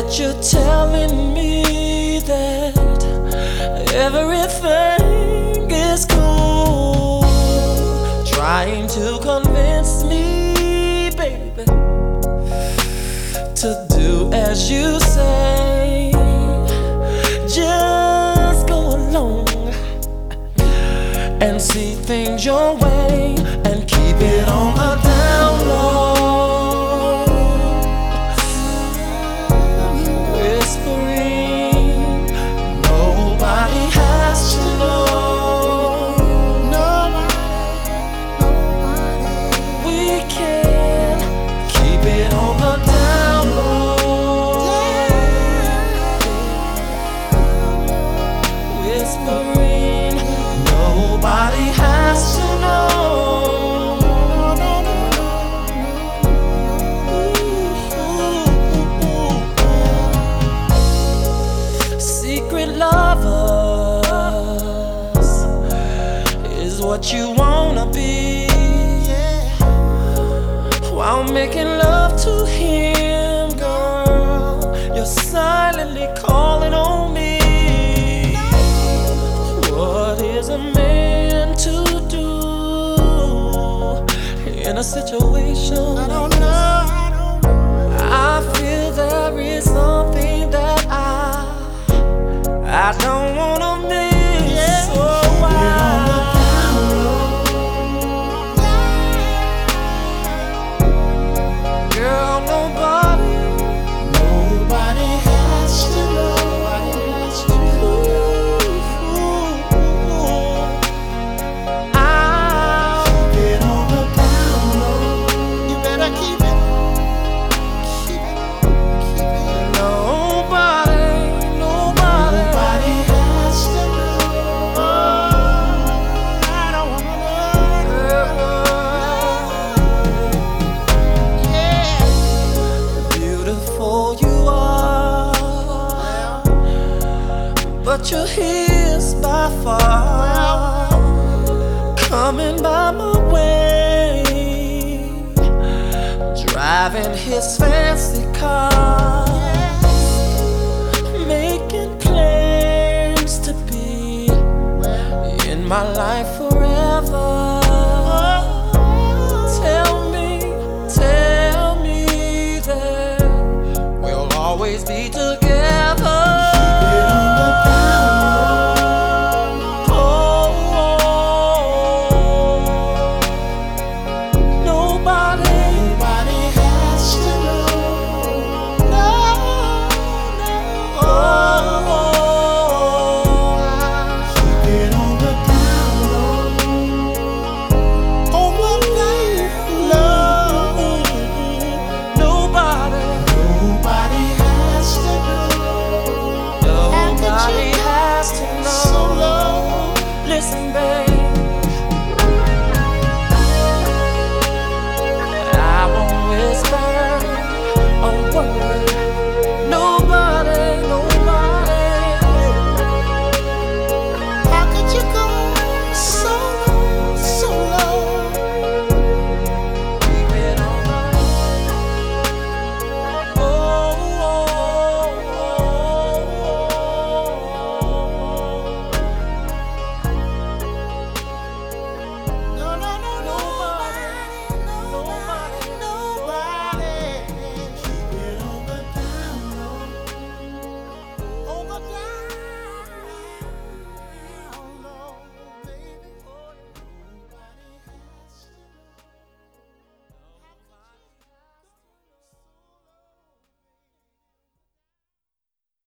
that you're telling me that everything is cool, trying to convince me, baby, to do as you say. Just go along and see things your way and keep it on the down low. Whispering, nobody has to know. We can keep it on the down low. Whispering, nobody has to know. Secret lovers is what you wanna be, while making love to him, girl, you're silently calling on me. What is a man to do in a situation? I don't know. I feel there is something that I don't wanna miss. So girl, nobody has to know. I'll keep it on the down low. You better keep it. Nobody has to know. I don't wanna know. Yeah. Beautiful you are, but you're his by far. Coming by my way, driving his fancy car, making plans to be in my life forever. Tell me that we'll always be together.